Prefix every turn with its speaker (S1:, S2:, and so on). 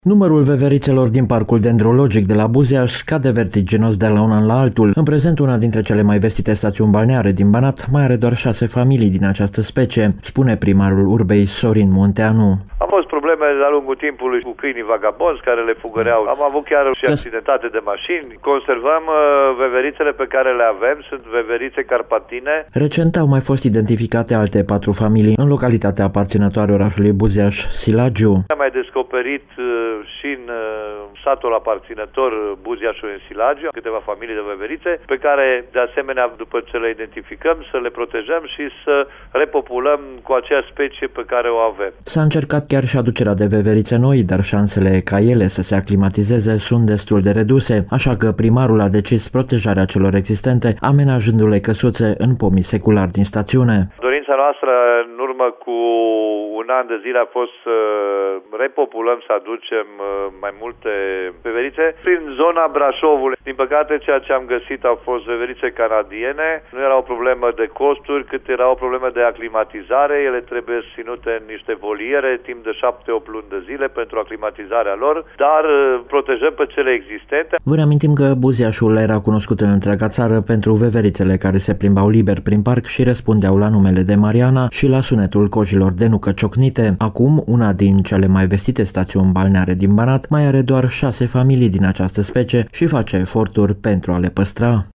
S1: Numărul veverițelor din parcul dendrologic de la Buziaș scade vertiginos de la un an la altul. În prezent, una dintre cele mai vestite stațiuni balneare din Banat mai are doar 6 familii din această specie, spune primarul urbei Sorin Munteanu.
S2: Au fost probleme de-a lungul timpului cu câinii vagabonzi care le fugăreau. Am avut chiar și accidentate de mașini. Conservăm veverițele pe care le avem, sunt veverițe carpatine.
S1: Recent au mai fost identificate alte 4 familii în localitatea aparținătoare orașului Buziaș, Silagiu.
S2: Am mai descoperit și în satul aparținător Buziașul în Silagiu câteva familii de veverițe pe care, de asemenea, după ce le identificăm, să le protejăm și să repopulăm cu aceeași specie pe care o avem.
S1: S-a încercat chiar și aducerea de veverițe noi, dar șansele ca ele să se aclimatizeze sunt destul de reduse, așa că primarul a decis protejarea celor existente, amenajându-le căsuțe în pomii seculari din stațiune.
S2: Dorința noastră în urmă cu un an de zile a fost să repopulăm, să aducem mai multe veverițe prin zona Brașovului. Din păcate, ceea ce am găsit au fost veverițe canadiene. Nu era o problemă de costuri, cât era o problemă de aclimatizare. Ele trebuie ținute în niște voliere timp de 7-8 luni de zile pentru aclimatizarea lor, dar protejăm pe cele existente.
S1: Vă reamintim că Buziașul era cunoscut în întreaga țară pentru veverițele care se plimbau liber prin parc și răspundeau la numele de Mariana și la sunetul cojilor de nucă ciocnite. Acum, una din cele mai vestite stațiuni balneare din Banat mai are doar 6 familii din această specie și face eforturi pentru a le păstra.